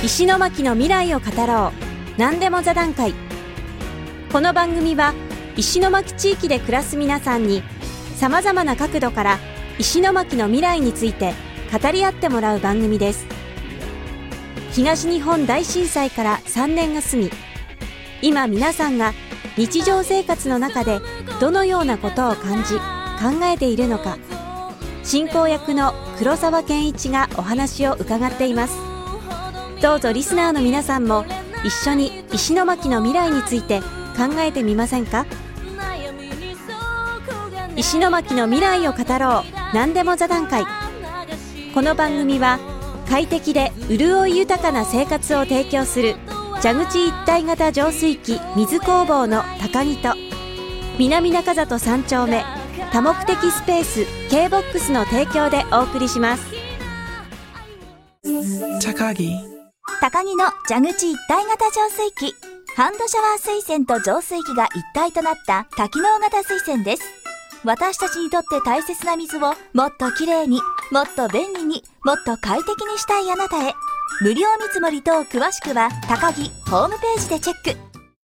石巻の未来を語ろう、何でも座談会。この番組は石巻地域で暮らす皆さんにさまざまな角度から石巻の未来について語り合ってもらう番組です。東日本大震災から3年が過ぎ、今皆さんが日常生活の中でどのようなことを感じ考えているのか、進行役の黒沢健一がお話を伺っています。どうぞリスナーの皆さんも一緒に石巻の未来について考えてみませんか。石巻の未来を語ろう、何でも座談会。この番組は快適で潤い豊かな生活を提供する蛇口一体型浄水器水工房の高木と、南中里3丁目多目的スペース K-BOX の提供でお送りします。 高木の蛇口一体型浄水器、ハンドシャワー水栓と浄水器が一体となった多機能型水栓です。私たちにとって大切な水をもっときれいに、もっと便利に、もっと快適にしたいあなたへ。無料見積もり等詳しくは高木ホームページでチェック。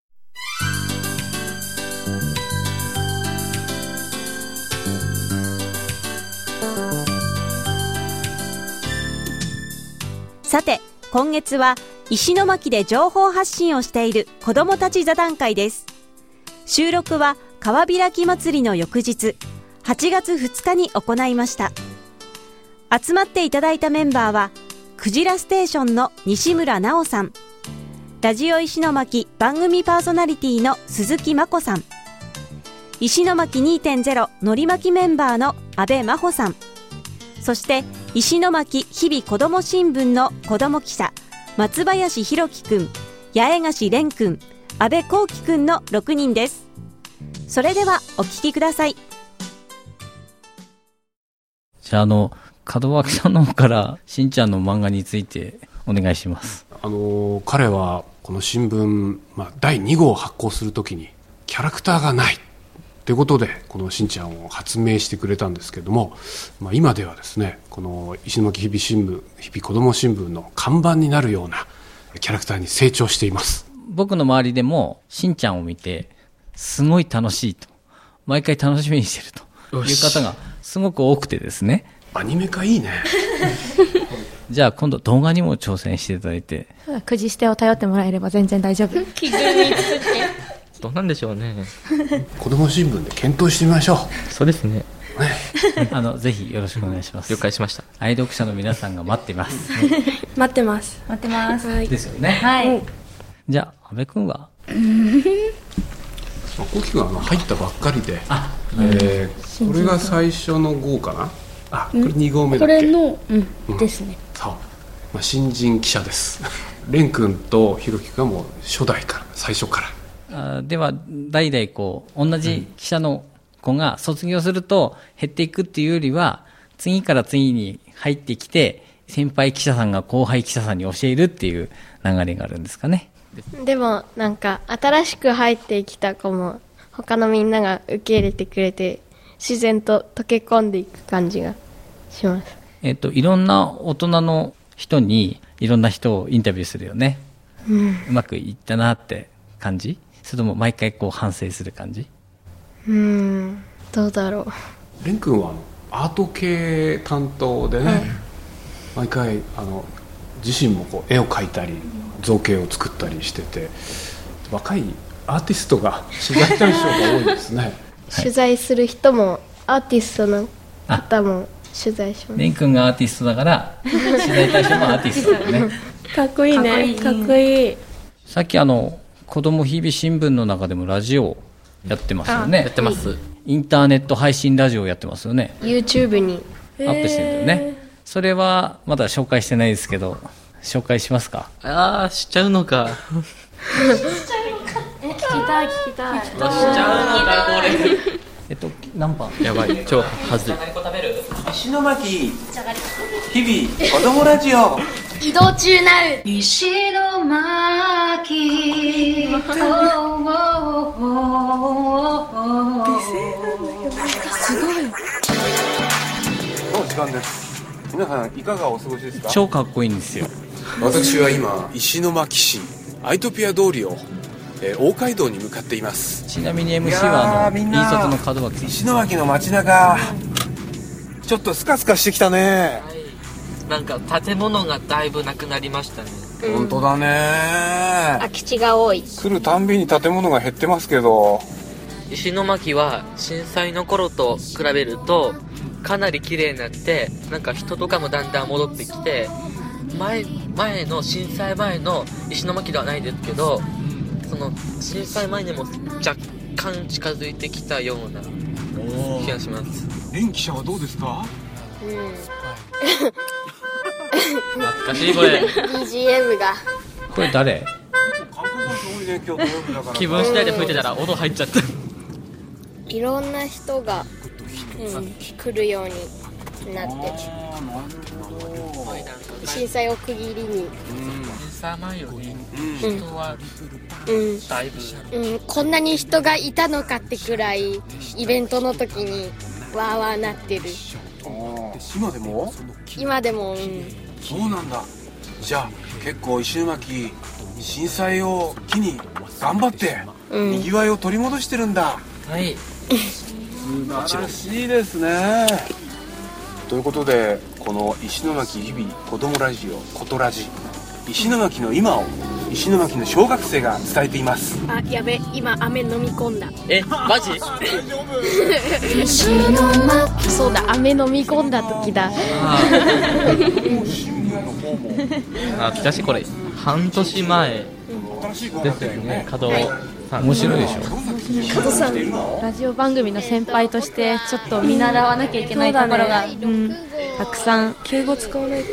さて、今月は石巻で情報発信をしている子どもたち座談会です。収録は川開き祭りの翌日8月2日に行いました。集まっていただいたメンバーはクジラステーションの西村直さん、ラジオ石巻番組パーソナリティの鈴木真子さん、石巻 2.0 のり巻きメンバーの阿部真帆さん、そして石巻日々子ども新聞の子ども記者松林弘樹くん、八重樫蓮くん、阿部幸輝くんの6人です。それではお聞きください。 じゃあ門脇さんの方からしんちゃんの漫画についてお願いします。 彼はこの新聞、第2号を発行するときにキャラクターがないということでこのしんちゃんを発明してくれたんですけども、今ではですね、この石巻日々新聞、日々子ども新聞の看板になるようなキャラクターに成長しています。 僕の周りでもしんちゃんを見てすごい楽しいと、毎回楽しみにしてるという方がすごく多くてですね。 アニメ化いいねじゃあ今度動画にも挑戦していただいて、 くじ捨てを頼ってもらえれば全然大丈夫。 気組みつけどうなんでしょうね子ども新聞で検討してみましょう。 そうですねぜひよろしくお願いします。 了解しました。 愛読者の皆さんが待っています待ってます。 待ってます。 はい、 ですよね。 はい。 じゃあ阿部君はこうきくん入ったばっかりで、これが最初の号かな。これ2号目だっけ。 これの、ですね。 そう、新人記者です蓮くんとひろきくんはもう初代から最初から。 では代々同じ記者の子が卒業すると減っていくっていうよりは、次から次に入ってきて先輩記者さんが後輩記者さんに教えるっていう流れがあるんですかね。 でもなんか新しく入ってきた子も他のみんなが受け入れてくれて自然と溶け込んでいく感じがします。 いろんな大人の人にいろんな人をインタビューするよね。うまくいったなって感じ？それとも毎回反省する感じ？ どうだろう。 蓮くんはアート系担当でね、毎回自身も絵を描いたり造形を作ったりしてて、若いアーティストが取材対象が多いですね取材する人もアーティストの方も取材します。 蓮くんがアーティストだから取材対象もアーティストだよねかっこいいね。かっこいい。 さっき子ども日々新聞の中でもラジオやってますよね。 やってます。 インターネット配信ラジオやってますよね。 YouTube にアップしてるんだよね。それはまだ紹介してないですけど紹介しますか？ しちゃうのか聞きたい聞きたい。 しちゃうのかこれ何番？ やばい、超はずい。 石巻日々子どもラジオ移動中なる石巻すごい。 の時間です。 皆さんいかがお過ごしですか？ 超かっこいいんですよ。 私は今石巻市アイトピア通りを、大街道に向かっています。 ちなみに MC は引率の門脇さん。 石巻の街中ちょっとスカスカしてきたね。 なんか建物がだいぶなくなりましたね。 本当だね。 空き地が多い。 来るたんびに建物が減ってますけど、 石巻は震災の頃と比べるとかなり綺麗になって、なんか人とかもだんだん戻ってきて、前の震災前の石巻ではないですけど、その震災前にも若干近づいてきたような気がします。 連記者はどうですか？ 懐かしいこれ。 BGM が。 これ誰？ 気分次第で吹いてたら音入っちゃった。 いろんな人が、来るようになって、震災を区切りに。 震災前より人はだいぶ、 こんなに人がいたのかってくらいイベントの時にわーわーなってる。 今でも？ 今でも、 そうなんだ。じゃあ結構石巻震災を機に頑張ってにぎわいを取り戻してるんだ。 はい。 素晴らしいですね。ということで、この石巻日々子どもラジオことラジ、石巻の今を石巻の小学生が伝えています。 あ、やべ、今飴飲み込んだ。 マジ？ 石巻、そうだ、飴飲み込んだ時だ。 懐かしい。これ半年前ですよね。門さん、 面白いでしょ。 門さん、 ラジオ番組の先輩としてちょっと見習わなきゃいけないところが、たくさん。 敬語使わないと。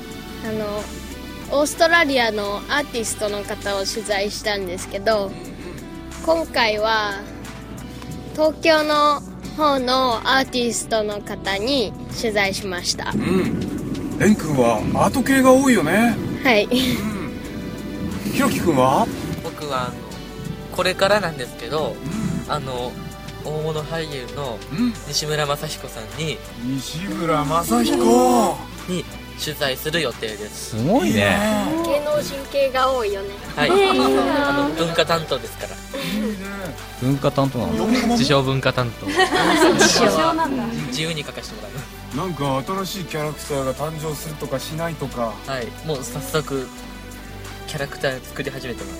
オーストラリアのアーティストの方を取材したんですけど、今回は東京の方のアーティストの方に取材しました。 レン君はアート系が多いよね。 はい。 ひろき君は？ 僕はこれからなんですけど、大物俳優の西村雅彦さんに西村雅彦に取材する予定です。 すごいね。 芸能人系が多いよね。 はい。文化担当ですから。 文化担当なの？ 自称文化担当。自由に書かせてもらう。 なんか新しいキャラクターが誕生するとかしないとか。 はい。もう早速キャラクター作り始めてます。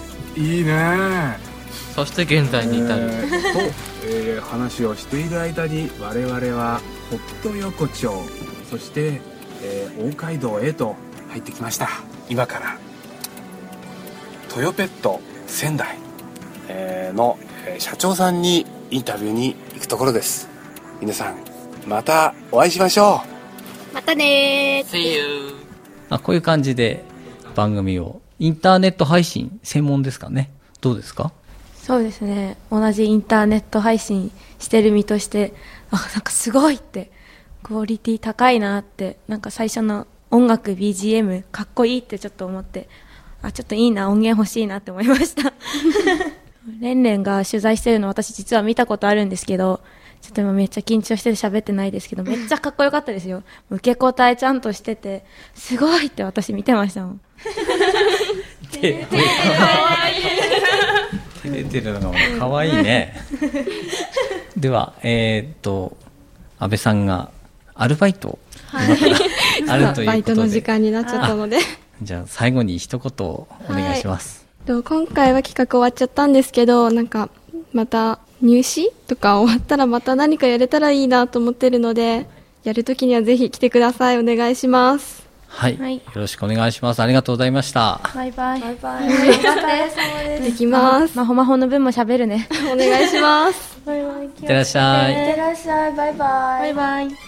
いいね。 そして現在に至る、 話をしている間に我々はホット横丁、そして、大街道へと入ってきました。今からトヨペット仙台、の、社長さんにインタビューに行くところです。皆さんまたお会いしましょう。またねー。 See you。 こういう感じで番組をインターネット配信専門ですかね。どうですか？ そうですね、同じインターネット配信してる身として、なんかすごいって、クオリティ高いなって、なんか最初の音楽 BGM かっこいいってちょっと思って、ちょっといいな、音源欲しいなって思いましたレンレンが取材してるの私実は見たことあるんですけど、ちょっと今めっちゃ緊張してて喋ってないですけど、めっちゃかっこよかったですよ。受け答えちゃんとしてて、すごいって私見てましたもん照れてるのがかわいいねでは安倍さんがアルバイトあるということで、 バイトの時間になっちゃったのでじゃあ最後に一言お願いします。 今回は企画終わっちゃったんですけど、なんかまた入試とか終わったらまた何かやれたらいいなと思ってるので、やるときにはぜひ来てください。お願いします。 はい、よろしくお願いします。ありがとうございました。 バイバイ。 バイバイ。できます。 まほまほの分も喋るね。 お願いします。 バイバイ。いってらっしゃい。 いってらっしゃい。バイバイ。バイバイ。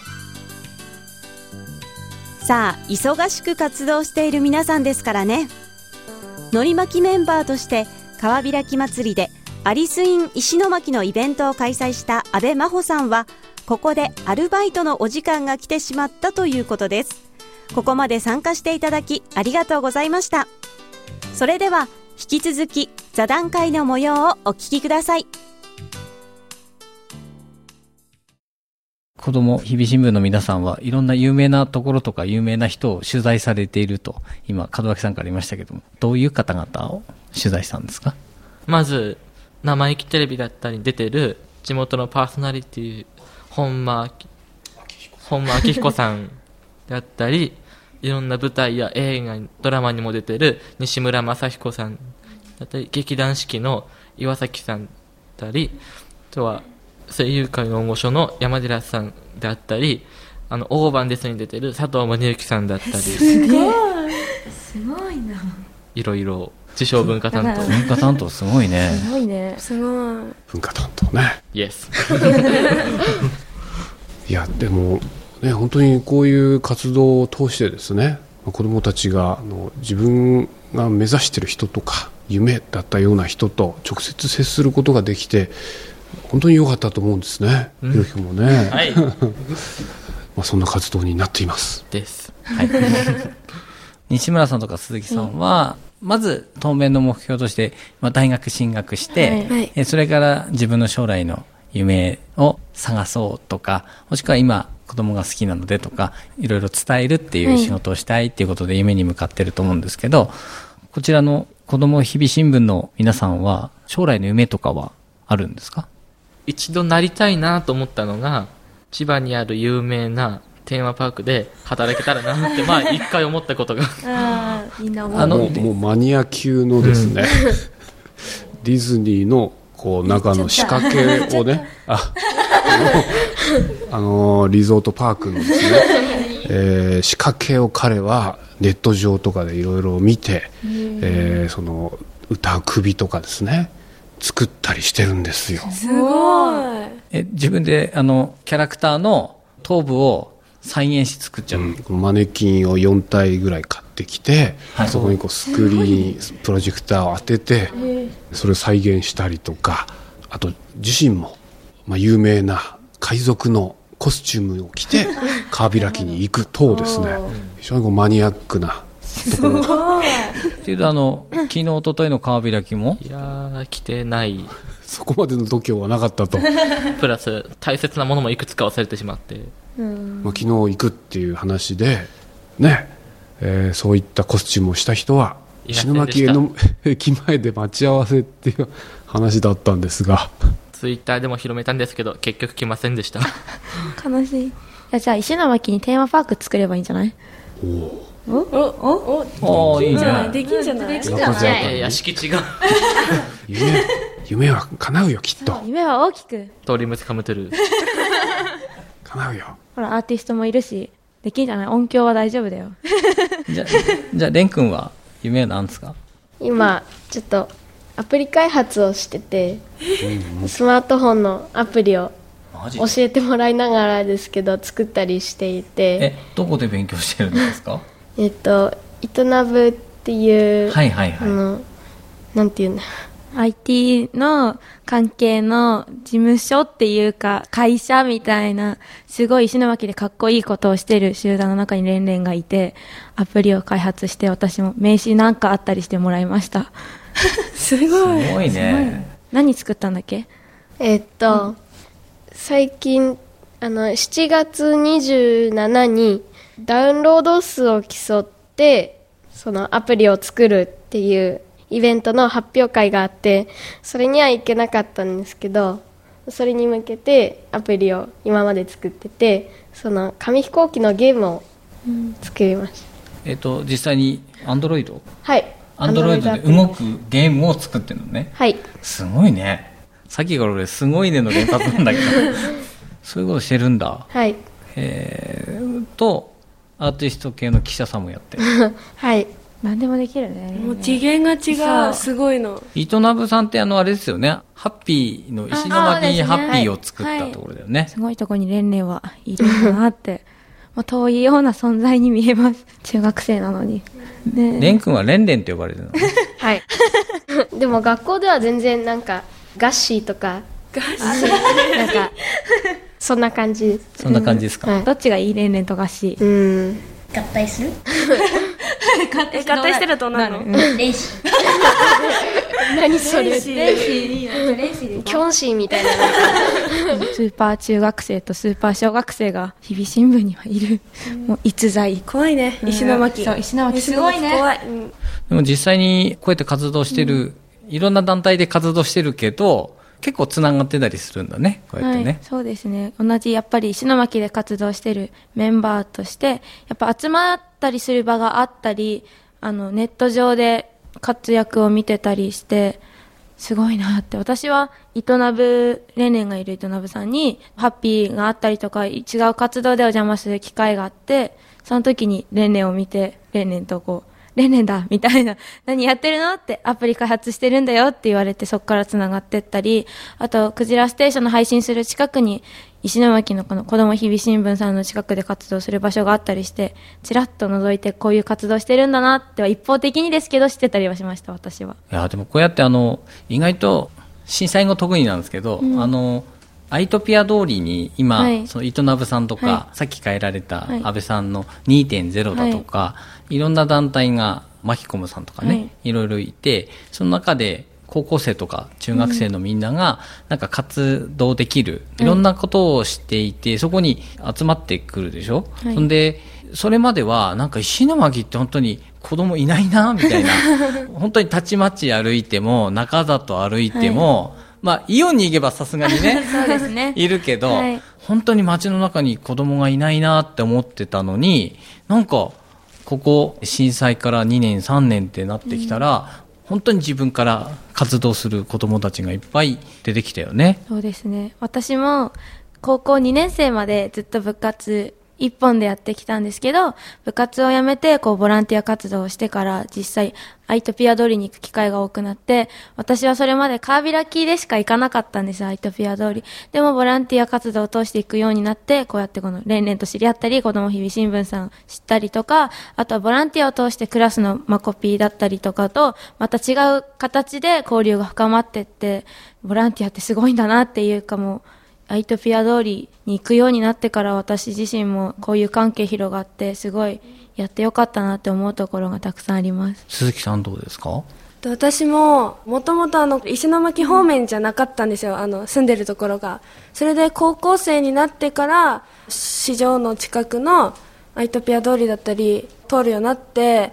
さあ、忙しく活動している皆さんですからね。のり巻きメンバーとして川開き祭りでアリスイン石巻のイベントを開催した安倍真帆さんは、ここでアルバイトのお時間が来てしまったということです。ここまで参加していただきありがとうございました。それでは引き続き座談会の模様をお聞きください。 子供日々新聞の皆さんはいろんな有名なところとか有名な人を取材されていると今門脇さんから言いましたけども、どういう方々を取材したんですか？ まず生意気テレビだったり出てる地元のパーソナリティ本間明彦さんであったり、いろんな舞台や映画ドラマにも出てる西村雅彦さんだったり、劇団四季の岩崎さんだったり、あとは声優界の大御所の山寺さんであったり、オーバンデスに出てる佐藤宗之さんだったり、 すごいな。 いろいろ自称文化担当。 文化担当すごいね。 すごいね。 すごい。 文化担当ね。 イエス。 いやでもね、本当にこういう活動を通してですね、子どもたちが自分が目指している人とか夢だったような人と直接接することができて本当に良かったと思うんですね。ひろきくんもね、 はい。 そんな活動になっていますです。 はい。西村さんとか鈴木さんは、まず当面の目標として、大学進学して、それから自分の将来の夢を探そうとか、もしくは今子供が好きなのでとか、いろいろ伝えるっていう仕事をしたいっていうことで夢に向かってると思うんですけど、こちらの子供日々新聞の皆さんは将来の夢とかはあるんですか？ 一度なりたいなと思ったのが、千葉にある有名なテーマパークで働けたらなって一回思ったことがみんな思う。 もうマニア級のですね、ディズニーのこう中の仕掛けをね、リゾートパークのですね、仕掛けを彼はネット上とかでいろいろ見て、その歌う首とかですね作ったりしてるんですよ。 すごい。 自分でキャラクターの頭部を再現し作っちゃう、 マネキンを4体ぐらい買ってきて、そこにこうスクリーンプロジェクターを当ててそれを再現したりとか、あと自身も、有名な海賊のコスチュームを着て川開きに行くとですね、非常にこうマニアックなところっていうと昨日一昨日の川開きもいやー来てない。 そこまでの度胸はなかったとプラス大切なものもいくつか忘れてしまって、 昨日行くっていう話でね、そういったコスチュームをした人は石巻駅前で待ち合わせっていう話だったんですが、 ツイッターでも広めたんですけど結局来ませんでした。 悲しい。いや、じゃあ石巻にテーマパーク作ればいいんじゃない？ おいいね。 できんじゃない？ いや敷地が夢は叶うよきっと。 夢は大きく通りムツカムトゥル叶うよ。 ほらアーティストもいるしできんじゃない？音響は大丈夫だよ。 じゃあレン君は夢は何ですか？ 今ちょっとアプリ開発をしてて、スマートフォンのアプリを教えてもらいながらですけど作ったりしていて、 どこで勉強してるんですか？ イトナブっていう、なんていうんだ、 IT の関係の事務所っていうか会社みたいな、すごい石巻でかっこいいことをしてる集団の中にレンレンがいて、アプリを開発して私も名刺なんかあったりしてもらいました。 すごい。 すごいね。 何作ったんだっけ？ 最近7月27にダウンロード数を競ってそのアプリを作るっていうイベントの発表会があって、それには行けなかったんですけど、それに向けてアプリを今まで作ってて、その紙飛行機のゲームを作りました。 実際にアンドロイド？ はい。 アンドロイドで動くゲームを作ってるのね。 はい。 すごいね。さっきから俺すごいねの連発なんだけどそういうことしてるんだ。 はい。 アーティスト系の記者さんもやってる。 はい。 何でもできるね。 もう次元が違う。すごいの。 イトナブさんってあれですよね。ハッピーの石巻にハッピーを作ったところだよね。 すごいところにレンレンはいるんだなって。もう遠いような存在に見えます。中学生なのに。 ね、レン君はレンレンって呼ばれてるの？ はい。でも学校では全然なんかガッシーとかなんかそんな感じです。 そんな感じですか？ どっちがいい？レンレンとガッシー。 合体する？ 合体したらどうなるの？ レイシー。 何それ？ レイシー。キョンシーみたいな。 スーパー中学生とスーパー小学生が日々新聞にはいる。もう逸材。 怖いね、石巻。 そう、石巻すごいね。 怖い。 でも実際にこうやって活動してる、いろんな団体で活動してるけど、結構つながってたりするんだね、こうやってね。 はい、そうですね。同じやっぱり石巻で活動してるメンバーとして、やっぱ集まったりする場があったり、ネット上で活躍を見てたりして、すごいなって。私はレンレンがいる糸ナブさんにハッピーがあったりとか、違う活動でお邪魔する機会があって、その時にレンレンを見て、レンレンとレンレンだみたいな、何やってるのってアプリ開発してるんだよって言われて、そこからつながってったり、あとクジラステーションの配信する近くに石巻のこの子ども日々新聞さんの近くで活動する場所があったりして、ちらっと覗いてこういう活動してるんだなっては一方的にですけど知ってたりはしました、私は。 いやでもこうやって意外と震災後特になんですけど、アイトピア通りに今、はい、その糸ナブさんとか、はい、さっき変えられた安倍さんの 2.0 だとか、はい、いろんな団体がマキコムさんとかね、はい、いろいろいて、その中で高校生とか中学生のみんながなんか活動できる、いろんなことをしていて、そこに集まってくるでしょ、はい、そんでそれまではなんか石巻って本当に子供いないなみたいな本当にたちまち歩いても中里歩いても、はい、イオンに行けばさすがにねそうですねいるけど、 はい、 本当に街の中に子供がいないなって思ってたのに、なんかここ震災から2年3年ってなってきたら、本当に自分から活動する子供たちがいっぱい出てきたよね。 そうですね。私も高校2年生までずっと部活一本でやってきたんですけど、部活を辞めてボランティア活動をしてから実際アイトピア通りに行く機会が多くなって、私はそれまで川開きでしか行かなかったんです、アイトピア通り。でもボランティア活動を通していくようになって、こうやってこのレンレンと知り合ったり、子ども日々新聞さん知ったりとか、あとはボランティアを通してクラスのマコピーだったりとかとまた違う形で交流が深まっていって、ボランティアってすごいんだなっていうか、もうアイトピア通りに行くようになってから私自身もこういう関係広がって、すごいやってよかったなって思うところがたくさんあります。 鈴木さんどうですか？ 私ももともと石巻方面じゃなかったんですよ、住んでるところが。それで高校生になってから市場の近くのアイトピア通りだったり通るようになって、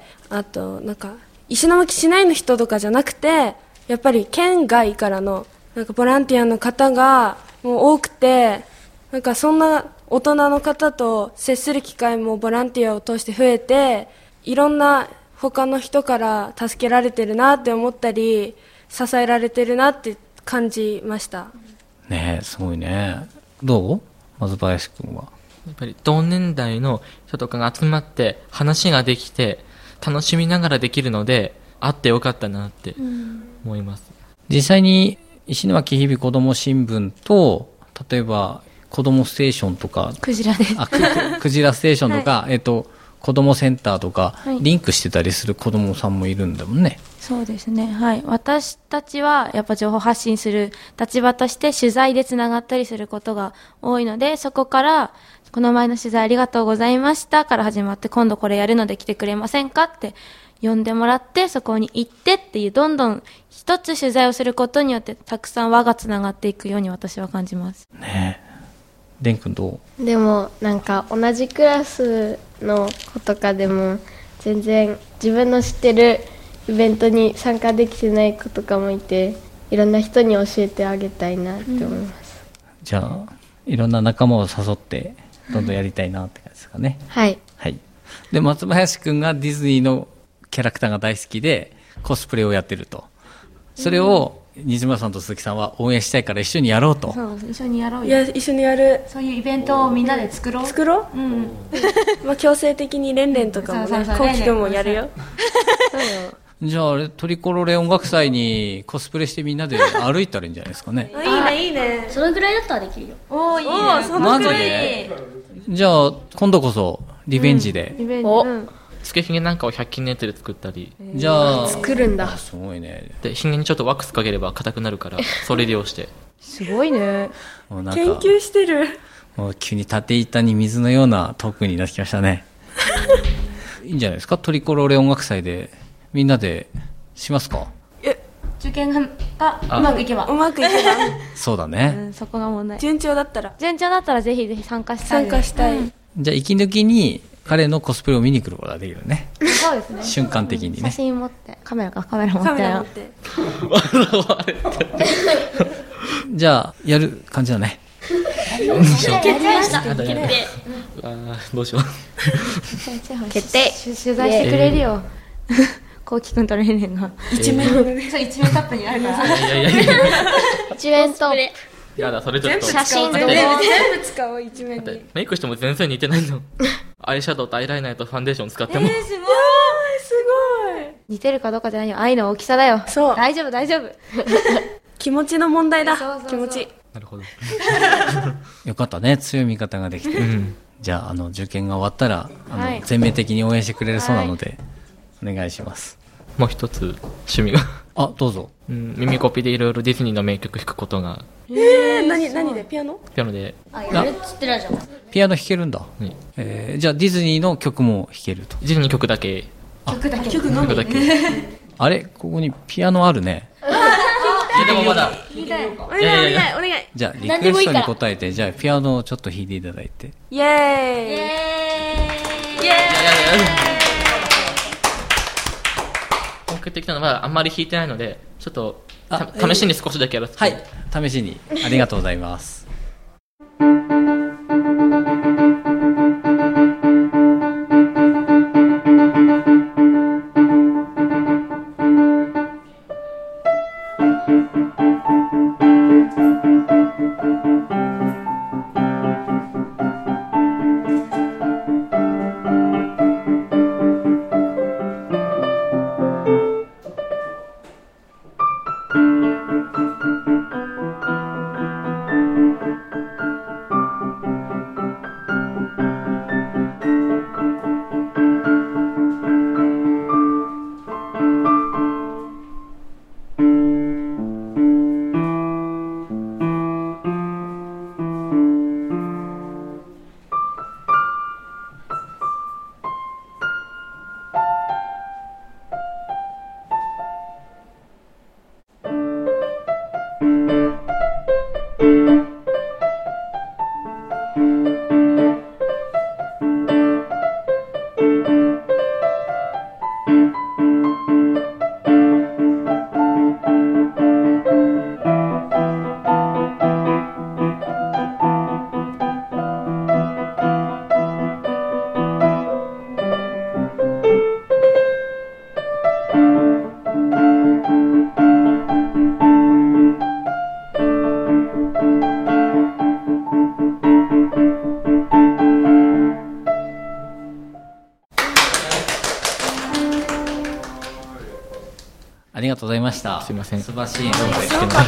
あとなんか石巻市内の人とかじゃなくて、やっぱり県外からのなんかボランティアの方がもう多くて、なんかそんな大人の方と接する機会もボランティアを通して増えて、いろんな他の人から助けられてるなって思ったり、支えられてるなって感じましたね。えすごいね。どう？まず林くんは。 やっぱり同年代の人とかが集まって話ができて楽しみながらできるので、あってよかったなって思います。 実際に石巻日々子ども新聞と、例えば子どもステーションとか、 クジラです。 クジラステーションとか、はい、子どもセンターとか、 はい、 リンクしてたりする子どもさんもいるんだもんね。 そうですね。はい。私たちはやっぱ情報発信する立場として取材でつながったりすることが多いので、そこからこの前の取材ありがとうございましたから始まって、今度これやるので来てくれませんかって呼んでもらって、そこに行ってっていう、どんどん一つ取材をすることによってたくさん輪がつながっていくように私は感じますね。えレン君どう？でもなんか同じクラスの子とかでも全然自分の知ってるイベントに参加できてない子とかもいて、いろんな人に教えてあげたいなって思います、 じゃあいろんな仲間を誘ってどんどんやりたいなって感じですかね。 はい、 はい、で松林君がディズニーのキャラクターが大好きでコスプレをやってると、それを新村さんと鈴木さんは応援したいから一緒にやろうと。 そう一緒にやろうよ。 いや一緒にやる。 そういうイベントをみんなで作ろう、うん、 強制的にレンレンとかもね、コウキ君もやるよ。 そうよ。じゃああれトリコロレ音楽祭にコスプレしてみんなで歩いたらいいんじゃないですかね。 いいねいいね。 そのぐらいだったらできるよ。 おーいいね。 そのぐらい。 マジで？じゃあ今度こそリベンジで、 リベンジ、 つけひげなんかを100均ネットで作ったり、 じゃあ作るんだ。 すごいね。 でひげにちょっとワックスかければ硬くなるからそれ利用してすごいね。 もうなんか研究してる。 もう急に縦板に水のようなトークになってきましたね。 いいんじゃないですか。トリコローレ音楽祭でみんなでしますか。 受験がうまくいけばそうだね、 そこが問題。 順調だったらぜひぜひ参加したい。 じゃあ息抜きに彼のコスプレを見に来ることができるね。 そうですね。 瞬間的にね。 写真持ってカメラ持ってよ。 じゃあやる感じだね。 やりました。 どうしよう。 決定。取材してくれるよ。こうきくんとレイレンが一面タップにあるから。 一面トップ。 やだ、それちょっと写真全部使おう。一面にメイクしても全然似てないの。アイシャドウとアイライナーとファンデーション使っても、 すごい似てるかどうかじゃないよ。愛の大きさだよ。 そう、 大丈夫気持ちの問題だ。気持ち。 なるほど。 よかったね、強い味方ができて、じゃあ受験が終わったら全面的に応援してくれるそうなので、お願いします。 もう一つ趣味がどうぞ。 耳コピでいろいろディズニーの名曲弾くことが。 何でピアノでやるっつってないじゃん。 ピアノ弾けるんだ、じゃあディズニーの曲も弾けると。 ディズニー曲だけ。 曲だけあれ、ここにピアノあるね。 でもまだお願い。 じゃあリクエストに答えて、じゃあピアノをちょっと弾いていただいて。 イエーイ。 本格的なのはあんまり弾いてないので、ちょっと試しに少しだけやらせて。 はい、試しに。ありがとうございます。ありがとうございました。 すいません。 素晴らしい演奏でしてもらって。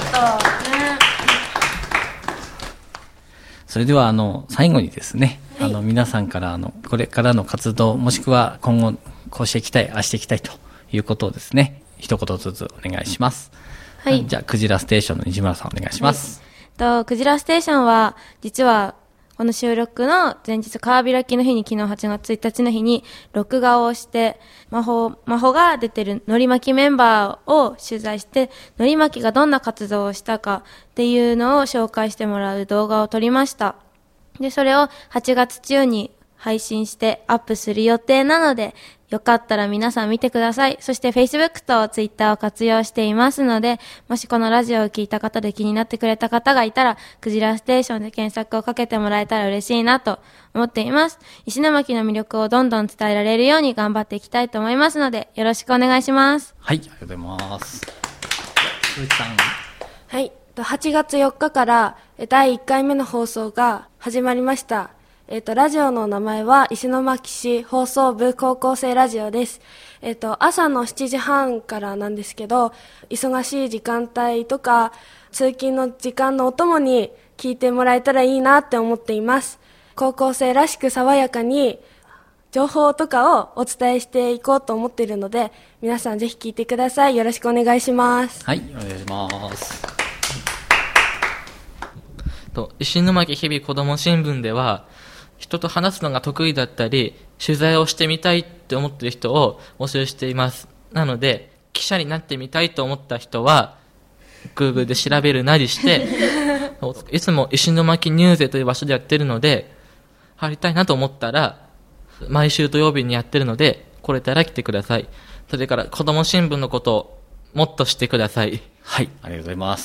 それでは最後にですね、皆さんからこれからの活動、もしくは今後こうしていきたい、ああしていきたいということをですね、一言ずつお願いします。はい。じゃあクジラステーションの西村さんお願いします。 クジラステーションは実はこの収録の前日、川開きの日に、昨日8月1日の日に録画をして、真帆が出てるのり巻きメンバーを取材して、のり巻きがどんな活動をしたかっていうのを紹介してもらう動画を撮りました。で、それを8月中に配信してアップする予定なので、よかったら皆さん見てください。そして Facebook と Twitter を活用していますので、もしこのラジオを聞いた方で気になってくれた方がいたら、クジラステーションで検索をかけてもらえたら嬉しいなと思っています。石巻の魅力をどんどん伝えられるように頑張っていきたいと思いますので、よろしくお願いします。 はい、ありがとうございます。鈴木さん。 はい、8月4日から第1回目の放送が始まりました。ラジオの名前は石巻市放送部高校生ラジオです。朝の7時半からなんですけど、忙しい時間帯とか通勤の時間のお供に聞いてもらえたらいいなって思っています。高校生らしく爽やかに情報とかをお伝えしていこうと思っているので、皆さんぜひ聞いてください。よろしくお願いします。 はい、お願いします。 石巻日々子ども新聞では、 人と話すのが得意だったり、取材をしてみたいって思っている人を募集しています。なので、記者になってみたいと思った人は、Google で調べるなりして、いつも石巻ニューゼという場所でやってるので、入りたいなと思ったら、毎週土曜日にやってるので、来れたら来てください。それから子供新聞のことをもっと知ってください。 はい、ありがとうございます。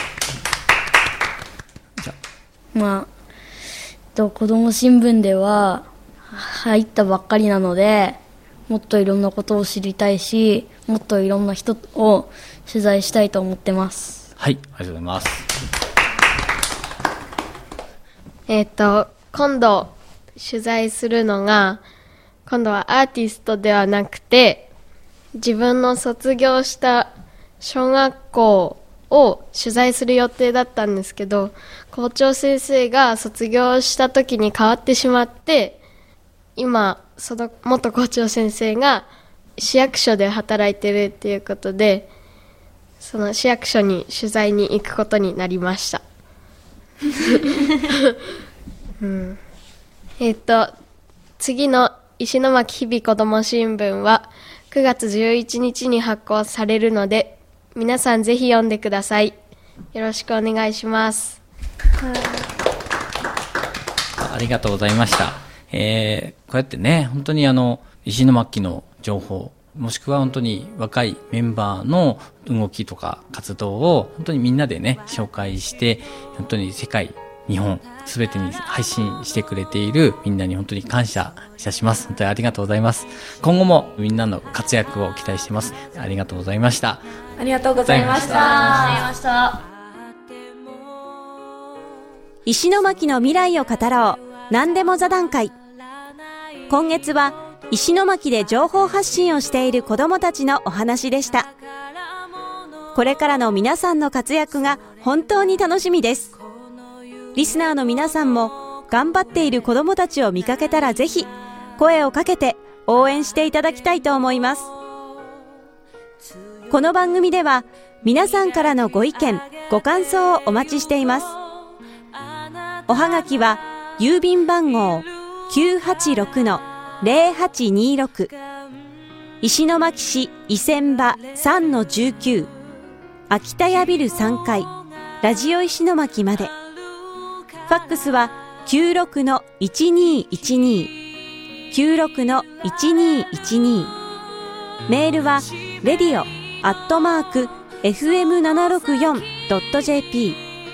子供新聞では入ったばっかりなので、もっといろんなことを知りたいし、もっといろんな人を取材したいと思ってます。 はい、ありがとうございます。 今度取材するのが、今度はアーティストではなくて、自分の卒業した小学校を取材する予定だったんですけど、校長先生が卒業した時に変わってしまって、今その元校長先生が市役所で働いてるっていうことで、その市役所に取材に行くことになりました。次の石巻日々子ども新聞は9月11日に発行されるので、皆さんぜひ読んでください。よろしくお願いします。 ありがとうございました。こうやってね、本当に石巻の情報、もしくは本当に若いメンバーの動きとか活動を本当にみんなでね、紹介して、本当に世界、日本、すべてに配信してくれているみんなに本当に感謝いたします。本当にありがとうございます。今後もみんなの活躍を期待しています。ありがとうございました。 ありがとうございました。 石巻の未来を語ろう。何でも座談会。今月は石巻で情報発信をしている子どもたちのお話でした。これからの皆さんの活躍が本当に楽しみです。リスナーの皆さんも頑張っている子どもたちを見かけたらぜひ声をかけて応援していただきたいと思います。この番組では皆さんからのご意見、ご感想をお待ちしています。おはがきは郵便番号 986-0826 石巻市伊仙場 3-19 秋田屋ビル3階ラジオ石巻まで。ファックスは 96-1212 96-1212 メールは radio@fm764.jp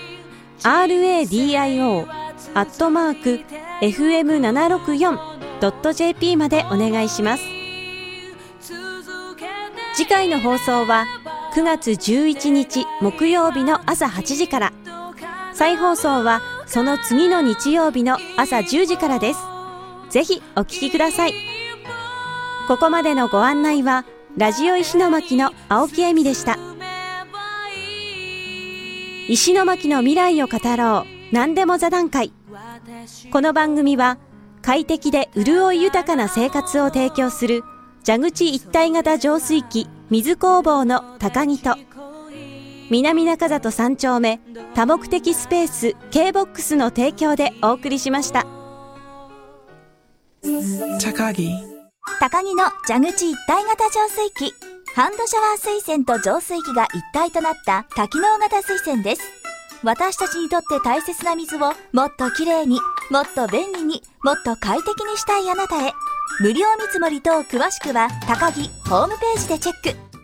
radio@fm764.jp までお願いします。次回の放送は9月11日木曜日の朝8時から、再放送はその次の日曜日の朝10時からです。ぜひお聞きください。ここまでのご案内はラジオ石巻の青木恵美でした。石巻の未来を語ろう。何でも座談会。この番組は快適で潤い豊かな生活を提供する蛇口一体型浄水器水工房の高木と、南中里3丁目多目的スペース K-BOX の提供でお送りしました。 高木の蛇口一体型浄水器。ハンドシャワー水栓と浄水器が一体となった多機能型水栓です。私たちにとって大切な水をもっときれいに、もっと便利に、もっと快適にしたいあなたへ。無料見積もり等詳しくは高木ホームページでチェック。